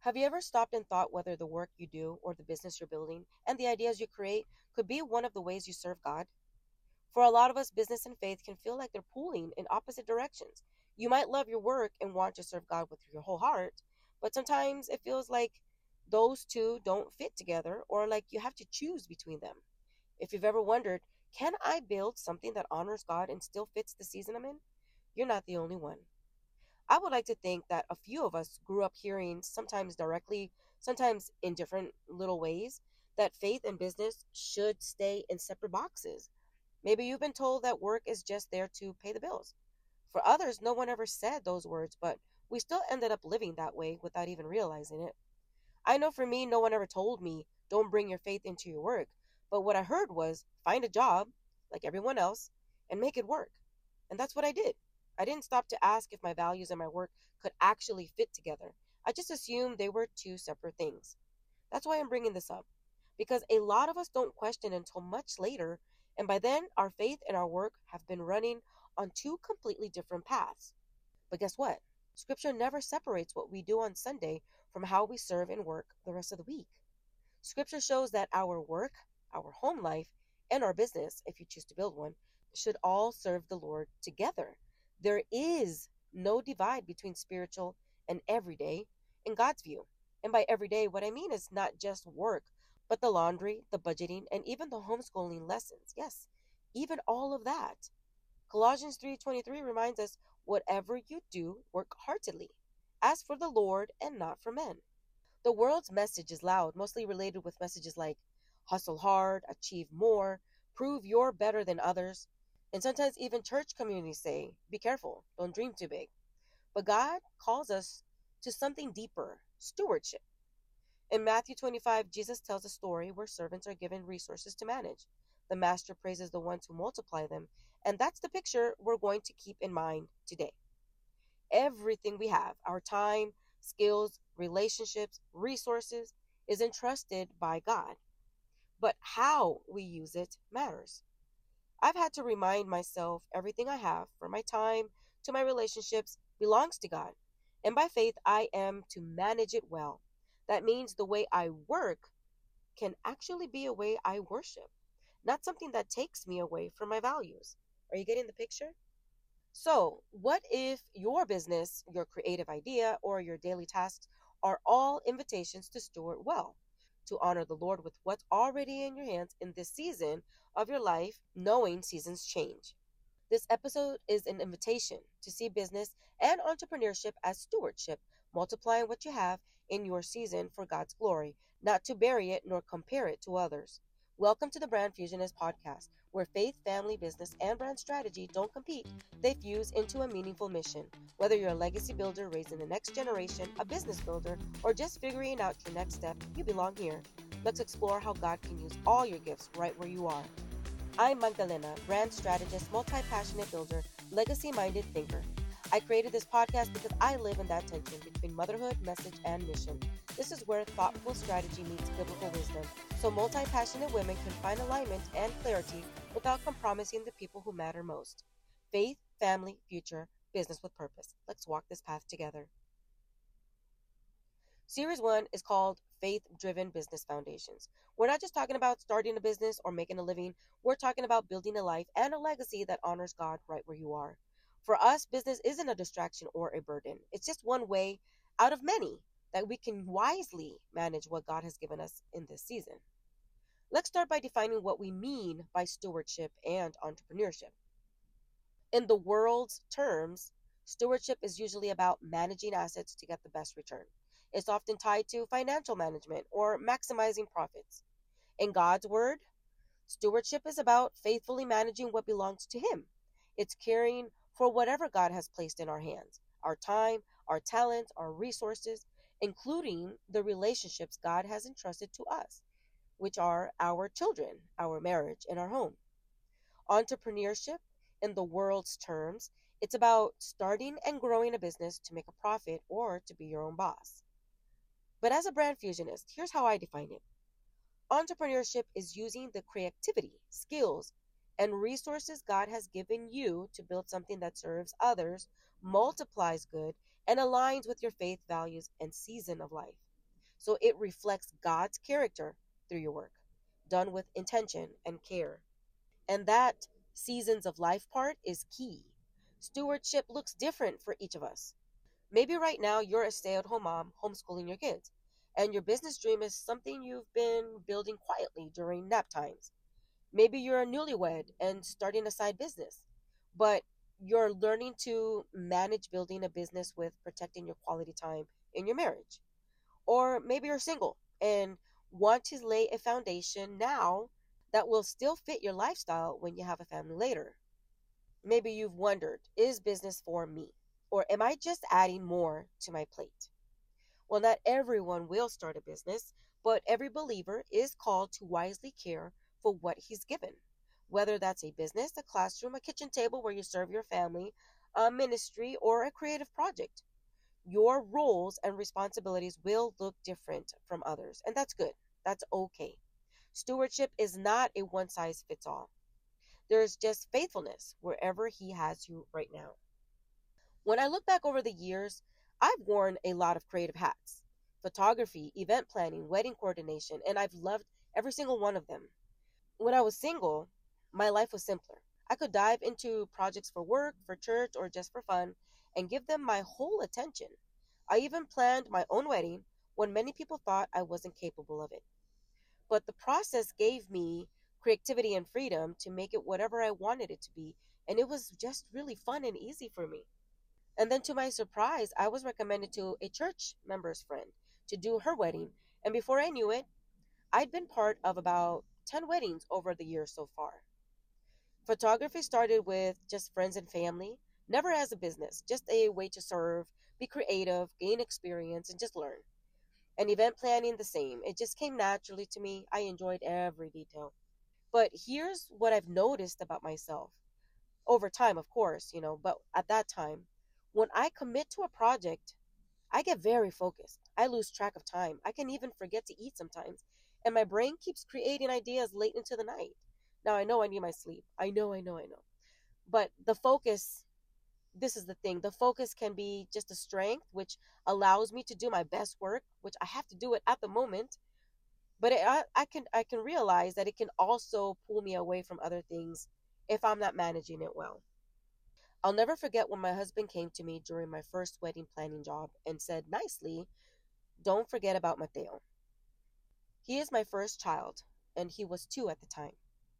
Have you ever stopped and thought whether the work you do or the business you're building and the ideas you create could be one of the ways you serve God? For a lot of us, business and faith can feel like they're pulling in opposite directions. You might love your work and want to serve God with your whole heart, but sometimes it feels like those two don't fit together or like you have to choose between them. If you've ever wondered, can I build something that honors God and still fits the season I'm in? You're not the only one. I would like to think that a few of us grew up hearing, sometimes directly, sometimes in different little ways, that faith and business should stay in separate boxes. Maybe you've been told that work is just there to pay the bills. For others, no one ever said those words, but we still ended up living that way without even realizing it. I know for me, no one ever told me, don't bring your faith into your work. But what I heard was, find a job, like everyone else, and make it work. And that's what I did. I didn't stop to ask if my values and my work could actually fit together. I just assumed they were two separate things. That's why I'm bringing this up. Because a lot of us don't question until much later, and by then, our faith and our work have been running on two completely different paths. But guess what? Scripture never separates what we do on Sunday from how we serve and work the rest of the week. Scripture shows that our work, our home life, and our business, if you choose to build one, should all serve the Lord together. There is no divide between spiritual and everyday in God's view. And by everyday, what I mean is not just work, but the laundry, the budgeting, and even the homeschooling lessons. Yes, even all of that. Colossians 3:23 reminds us, whatever you do, work heartily, as for the Lord and not for men. The world's message is loud, mostly related with messages like hustle hard, achieve more, prove you're better than others. And sometimes even church communities say, be careful, don't dream too big. But God calls us to something deeper, stewardship. In Matthew 25, Jesus tells a story where servants are given resources to manage. The master praises the ones who multiply them, and that's the picture we're going to keep in mind today. Everything we have, our time, skills, relationships, resources, is entrusted by God. But how we use it matters. I've had to remind myself everything I have, from my time to my relationships, belongs to God. And by faith, I am to manage it well. That means the way I work can actually be a way I worship, not something that takes me away from my values. Are you getting the picture? So, what if your business, your creative idea, or your daily tasks are all invitations to steward well, to honor the Lord with what's already in your hands in this season of your life, knowing seasons change? This episode is an invitation to see business and entrepreneurship as stewardship, multiplying what you have in your season for God's glory, not to bury it nor compare it to others. Welcome to the Brand Fusionist podcast, where faith, family, business, and brand strategy don't compete, they fuse into a meaningful mission. Whether you're a legacy builder raising the next generation, a business builder, or just figuring out your next step, you belong here. Let's explore how God can use all your gifts right where you are. I'm Magdalena, brand strategist, multi-passionate builder, legacy-minded thinker. I created this podcast because I live in that tension between motherhood, message, and mission. This is where thoughtful strategy meets biblical wisdom, so multi-passionate women can find alignment and clarity without compromising the people who matter most. Faith, family, future, business with purpose. Let's walk this path together. Series 1 is called Faith-Driven Business Foundations. We're not just talking about starting a business or making a living. We're talking about building a life and a legacy that honors God right where you are. For us, business isn't a distraction or a burden. It's just one way out of many that we can wisely manage what God has given us in this season. Let's start by defining what we mean by stewardship and entrepreneurship. In the world's terms, stewardship is usually about managing assets to get the best return. It's often tied to financial management or maximizing profits. In God's word, stewardship is about faithfully managing what belongs to Him. It's caring for whatever God has placed in our hands, our time, our talents, our resources, including the relationships God has entrusted to us, which are our children, our marriage, and our home. Entrepreneurship, in the world's terms, it's about starting and growing a business to make a profit or to be your own boss. But as a brand fusionist, here's how I define it. Entrepreneurship is using the creativity, skills, and resources God has given you to build something that serves others, multiplies good, and aligns with your faith, values, and season of life. So it reflects God's character through your work, done with intention and care. And that seasons of life part is key. Stewardship looks different for each of us. Maybe right now you're a stay at home mom homeschooling your kids, and your business dream is something you've been building quietly during nap times. Maybe you're a newlywed and starting a side business, but you're learning to manage building a business with protecting your quality time in your marriage. Or maybe you're single and want to lay a foundation now that will still fit your lifestyle when you have a family later. Maybe you've wondered, is business for me? Or am I just adding more to my plate? Well, not everyone will start a business, but every believer is called to wisely care for what he's given. Whether that's a business, a classroom, a kitchen table where you serve your family, a ministry, or a creative project. Your roles and responsibilities will look different from others, and that's good. That's okay. Stewardship is not a one size fits all. There's just faithfulness wherever He has you right now. When I look back over the years, I've worn a lot of creative hats: photography, event planning, wedding coordination, and I've loved every single one of them. When I was single, my life was simpler. I could dive into projects for work, for church, or just for fun and give them my whole attention. I even planned my own wedding when many people thought I wasn't capable of it. But the process gave me creativity and freedom to make it whatever I wanted it to be, and it was just really fun and easy for me. And then to my surprise, I was recommended to a church member's friend to do her wedding, and before I knew it, I'd been part of about 10 weddings over the years so far. Photography started with just friends and family, never as a business, just a way to serve, be creative, gain experience, and just learn. And event planning, the same. It just came naturally to me. I enjoyed every detail. But here's what I've noticed about myself over time, of course, but at that time, when I commit to a project, I get very focused. I lose track of time. I can even forget to eat sometimes. And my brain keeps creating ideas late into the night. Now I know I need my sleep. I know. But the focus, this is the thing, the focus can be just a strength, which allows me to do my best work, which I have to do it at the moment. But I can realize that it can also pull me away from other things if I'm not managing it well. I'll never forget when my husband came to me during my first wedding planning job and said nicely, "Don't forget about Mateo. He is my first child," and he was 2 at the time.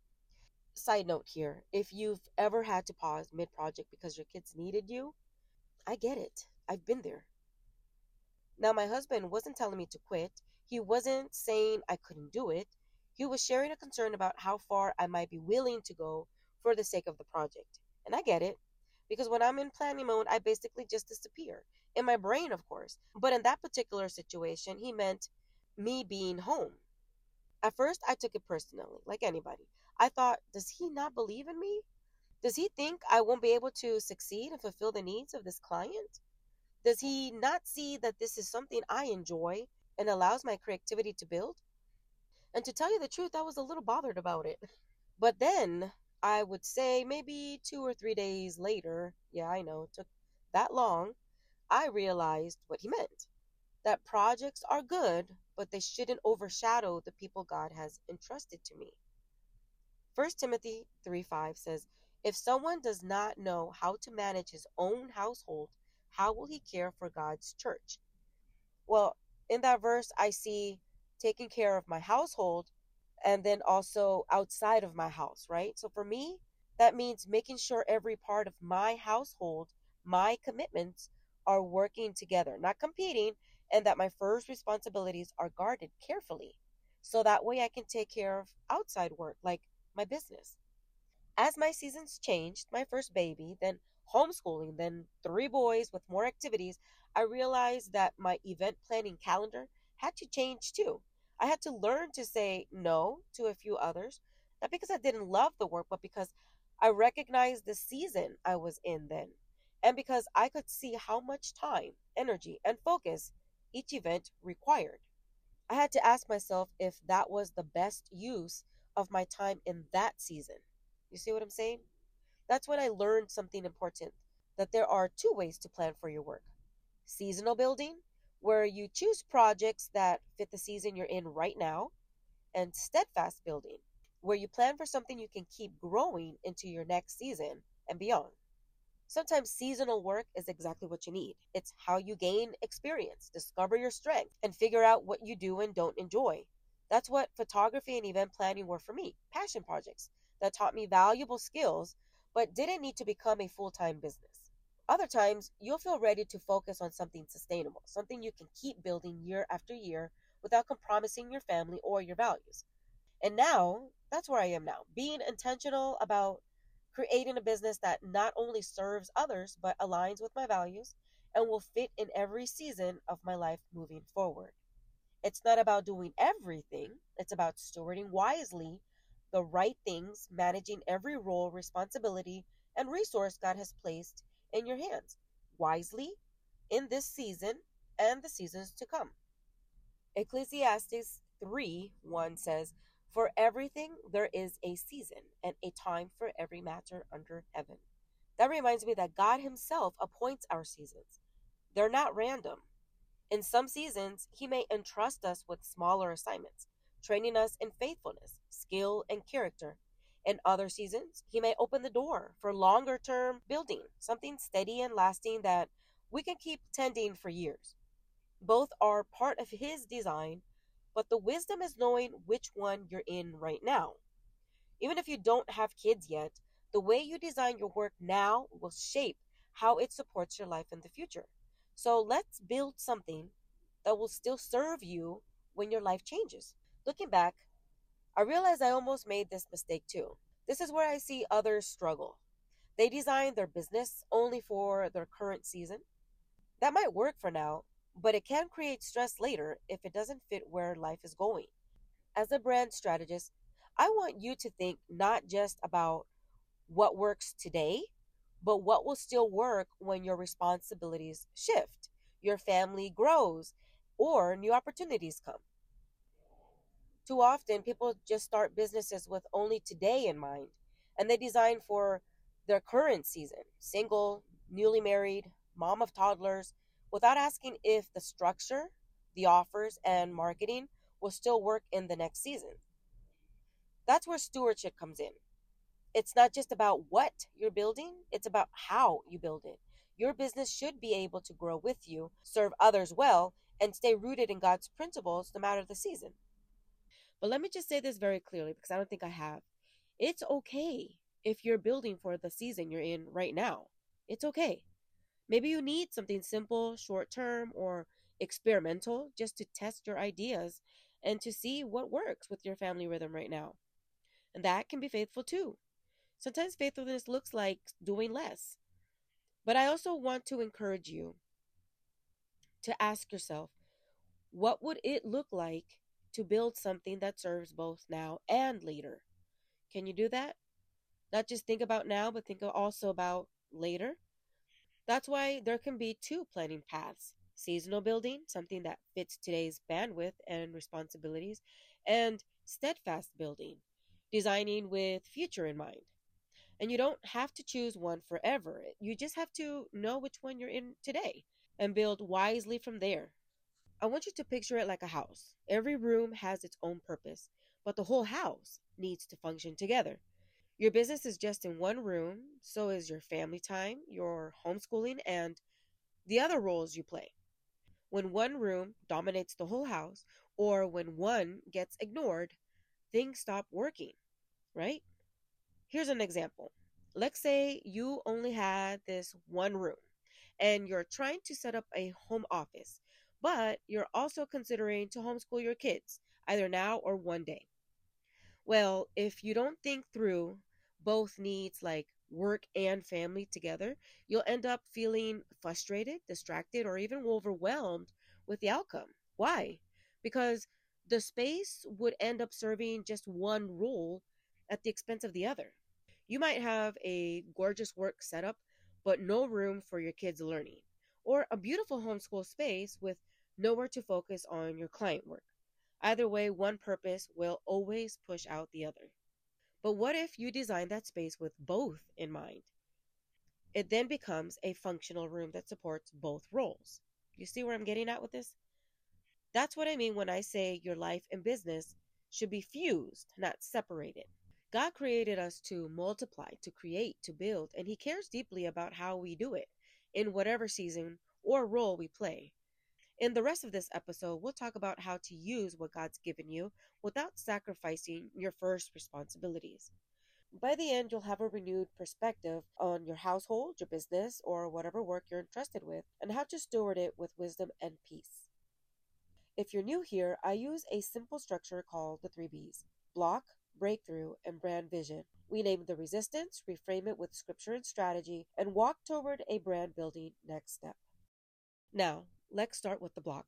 Side note here, if you've ever had to pause mid project because your kids needed you, I get it. I've been there. Now, my husband wasn't telling me to quit. He wasn't saying I couldn't do it. He was sharing a concern about how far I might be willing to go for the sake of the project. And I get it, because when I'm in planning mode, I basically just disappear. In my brain, of course. But in that particular situation, he meant me being home. At first, I took it personally, like anybody. I thought, does he not believe in me? Does he think I won't be able to succeed and fulfill the needs of this client? Does he not see that this is something I enjoy and allows my creativity to build? And to tell you the truth, I was a little bothered about it. But then I would say maybe 2 or 3 days later, yeah, I know, it took that long, I realized what he meant. That projects are good, but they shouldn't overshadow the people God has entrusted to me. 1 Timothy 3:5 says, "If someone does not know how to manage his own household, how will he care for God's church?" Well, in that verse, I see taking care of my household and then also outside of my house, right? So for me, that means making sure every part of my household, my commitments are working together, not competing, and that my first responsibilities are guarded carefully. So that way I can take care of outside work, like my business. As my seasons changed, my first baby, then homeschooling, then 3 boys with more activities, I realized that my event planning calendar had to change too. I had to learn to say no to a few others, not because I didn't love the work, but because I recognized the season I was in then, and because I could see how much time, energy, and focus each event required. I had to ask myself if that was the best use of my time in that season. You see what I'm saying? That's when I learned something important, that there are 2 ways to plan for your work: seasonal building, where you choose projects that fit the season you're in right now, and steadfast building, where you plan for something you can keep growing into your next season and beyond. Sometimes seasonal work is exactly what you need. It's how you gain experience, discover your strength, and figure out what you do and don't enjoy. That's what photography and event planning were for me, passion projects that taught me valuable skills but didn't need to become a full time business. Other times, you'll feel ready to focus on something sustainable, something you can keep building year after year without compromising your family or your values. And now, that's where I am now, being intentional about creating a business that not only serves others, but aligns with my values and will fit in every season of my life moving forward. It's not about doing everything, it's about stewarding wisely the right things, managing every role, responsibility, and resource God has placed in your hands wisely in this season and the seasons to come. Ecclesiastes 3:1 says, "For everything there is a season and a time for every matter under heaven." That reminds me that God Himself appoints our seasons. They're not random. In some seasons, He may entrust us with smaller assignments, training us in faithfulness, skill, and character. In other seasons, He may open the door for longer term building, something steady and lasting that we can keep tending for years. Both are part of His design, but the wisdom is knowing which one you're in right now. Even if you don't have kids yet, the way you design your work now will shape how it supports your life in the future. So let's build something that will still serve you when your life changes. Looking back, I realized I almost made this mistake too. This is where I see others struggle. They design their business only for their current season. That might work for now, but it can create stress later if it doesn't fit where life is going. As a brand strategist, I want you to think not just about what works today, but what will still work when your responsibilities shift, your family grows, or new opportunities come. Too often, people just start businesses with only today in mind, and they design for their current season, single, newly married, mom of toddlers, without asking if the structure, the offers, and marketing will still work in the next season. That's where stewardship comes in. It's not just about what you're building, it's about how you build it. Your business should be able to grow with you, serve others well, and stay rooted in God's principles no matter the season. But let me just say this very clearly because I don't think I have. It's okay if you're building for the season you're in right now. It's okay. Maybe you need something simple, short term, or experimental just to test your ideas and to see what works with your family rhythm right now. And that can be faithful too. Sometimes faithfulness looks like doing less. But I also want to encourage you to ask yourself, what would it look like to build something that serves both now and later? Can you do that? Not just think about now, but think also about later. That's why there can be two planning paths: seasonal building, something that fits today's bandwidth and responsibilities, and steadfast building, designing with future in mind. And you don't have to choose one forever. You just have to know which one you're in today and build wisely from there. I want you to picture it like a house. Every room has its own purpose, but the whole house needs to function together. Your business is just in one room, so is your family time, your homeschooling, and the other roles you play. When one room dominates the whole house, or when one gets ignored, things stop working, right? Here's an example. Let's say you only had this one room and you're trying to set up a home office, but you're also considering to homeschool your kids, either now or one day. Well, if you don't think through both needs like work and family together, you'll end up feeling frustrated, distracted, or even overwhelmed with the outcome. Why? Because the space would end up serving just one role at the expense of the other. You might have a gorgeous work setup, but no room for your kids' learning, or a beautiful homeschool space with nowhere to focus on your client work. Either way, one purpose will always push out the other. But what if you design that space with both in mind? It then becomes a functional room that supports both roles. You see where I'm getting at with this? That's what I mean when I say your life and business should be fused, not separated. God created us to multiply, to create, to build, and He cares deeply about how we do it in whatever season or role we play. In the rest of this episode, we'll talk about how to use what God's given you without sacrificing your first responsibilities. By the end, you'll have a renewed perspective on your household, your business, or whatever work you're entrusted with, and how to steward it with wisdom and peace. If you're new here, I use a simple structure called the 3Bs: block, breakthrough, and brand vision. We name the resistance, reframe it with scripture and strategy, and walk toward a brand building next step. Now, let's start with the block.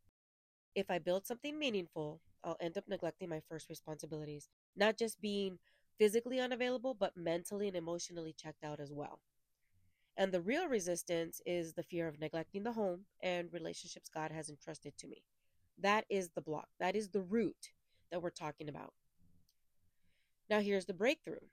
If I build something meaningful, I'll end up neglecting my first responsibilities, not just being physically unavailable, but mentally and emotionally checked out as well. And the real resistance is the fear of neglecting the home and relationships God has entrusted to me. That is the block. That is the root that we're talking about. Now, here's the breakthrough.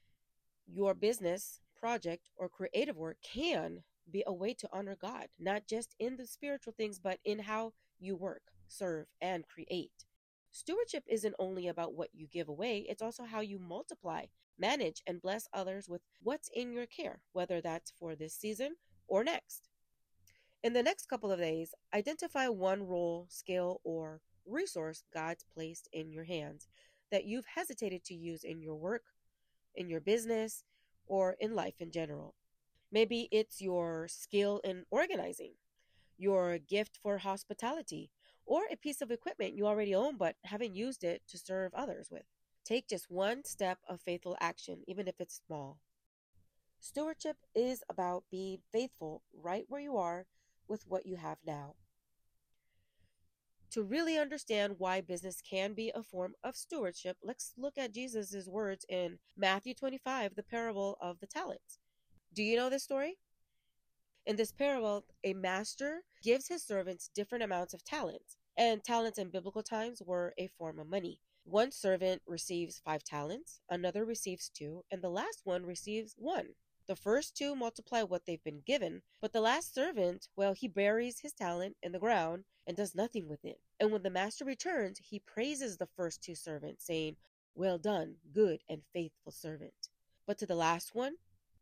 Your business, project, or creative work can be a way to honor God, not just in the spiritual things, but in how you work, serve, and create. Stewardship isn't only about what you give away, it's also how you multiply, manage, and bless others with what's in your care, whether that's for this season or next. In the next couple of days, identify one role, skill, or resource God's placed in your hands that you've hesitated to use in your work, in your business, or in life in general. Maybe it's your skill in organizing, your gift for hospitality, or a piece of equipment you already own but haven't used it to serve others with. Take just one step of faithful action, even if it's small. Stewardship is about being faithful right where you are with what you have now. To really understand why business can be a form of stewardship, let's look at Jesus' words in Matthew 25, the parable of the talents. Do you know this story? In this parable, a master gives his servants different amounts of talents, and talents in biblical times were a form of money. One servant receives 5 talents, another receives 2, and the last one receives 1. The first 2 multiply what they've been given, but the last servant, well, he buries his talent in the ground and does nothing with it. And when the master returns, he praises the first 2 servants, saying, "Well done, good and faithful servant." But to the last one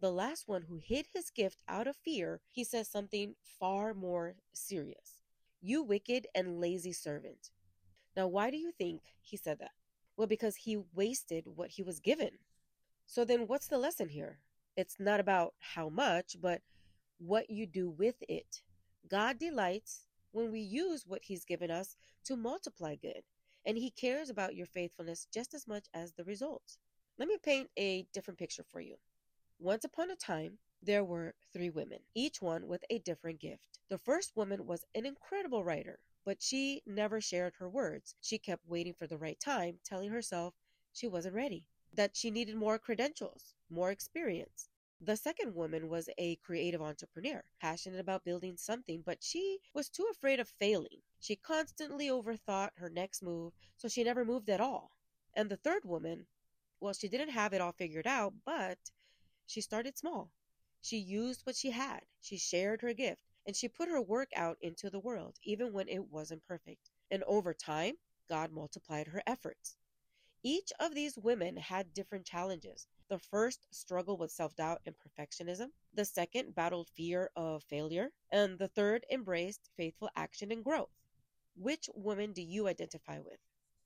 who hid his gift out of fear, he says something far more serious. "You wicked and lazy servant." Now, why do you think he said that? Well, because he wasted what he was given. So then what's the lesson here? It's not about how much, but what you do with it. God delights when we use what He's given us to multiply good, and He cares about your faithfulness just as much as the results. Let me paint a different picture for you. Once upon a time, there were 3 women, each one with a different gift. The first woman was an incredible writer, but she never shared her words. She kept waiting for the right time, telling herself she wasn't ready, that she needed more credentials, more experience. The second woman was a creative entrepreneur, passionate about building something, but she was too afraid of failing. She constantly overthought her next move, so she never moved at all. And the third woman, well, she didn't have it all figured out, but she started small. She used what she had, she shared her gift, and she put her work out into the world, even when it wasn't perfect. And over time, God multiplied her efforts. Each of these women had different challenges. The first struggled with self-doubt and perfectionism. The second battled fear of failure. And the third embraced faithful action and growth. Which woman do you identify with?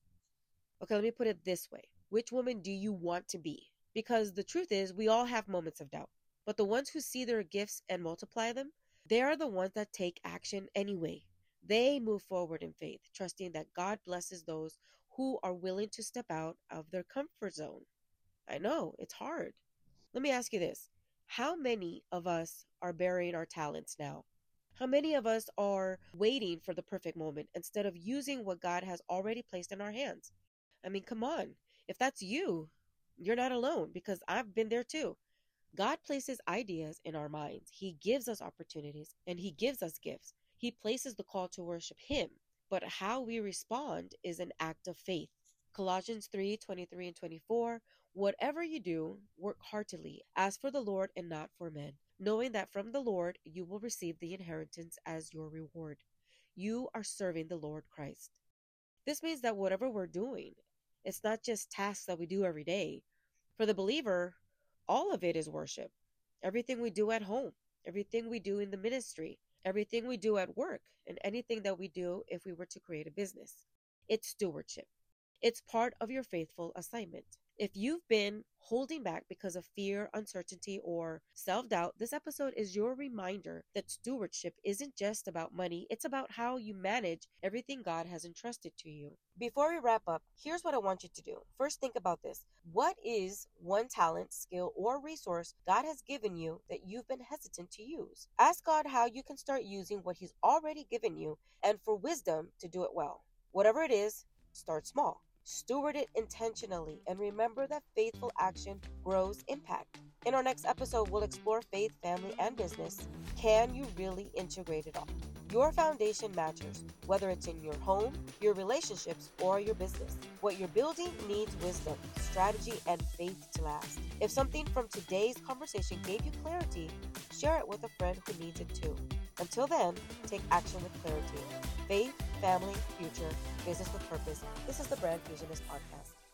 Okay, let me put it this way. Which woman do you want to be? Because the truth is, we all have moments of doubt. But the ones who see their gifts and multiply them, they are the ones that take action anyway. They move forward in faith, trusting that God blesses those who are willing to step out of their comfort zone. I know, it's hard. Let me ask you this. How many of us are burying our talents now? How many of us are waiting for the perfect moment instead of using what God has already placed in our hands? I mean, come on. If that's you, you're not alone, because I've been there too. God places ideas in our minds. He gives us opportunities and He gives us gifts. He places the call to worship Him. But how we respond is an act of faith. Colossians 3:23 and 24, Whatever you do, work heartily, as for the Lord and not for men, knowing that from the Lord you will receive the inheritance as your reward. You are serving the Lord Christ. This means that whatever we're doing, it's not just tasks that we do every day. For the believer, all of it is worship. Everything we do at home, everything we do in the ministry, everything we do at work, and anything that we do if we were to create a business. It's stewardship. It's part of your faithful assignment. If you've been holding back because of fear, uncertainty, or self doubt, this episode is your reminder that stewardship isn't just about money, it's about how you manage everything God has entrusted to you. Before we wrap up, here's what I want you to do. First, think about this. What is one talent, skill, or resource God has given you that you've been hesitant to use? Ask God how you can start using what He's already given you and for wisdom to do it well. Whatever it is, start small. Steward it intentionally, and remember that faithful action grows impact. In our next episode, we'll explore faith, family, and business. Can you really integrate it all? Your foundation matters, whether it's in your home, your relationships, or your business. What you're building needs wisdom, strategy, and faith to last. If something from today's conversation gave you clarity, share it with a friend who needs it too. Until then, take action with clarity. Faith, family, future, business with purpose. This is the Brand Fusionist Podcast.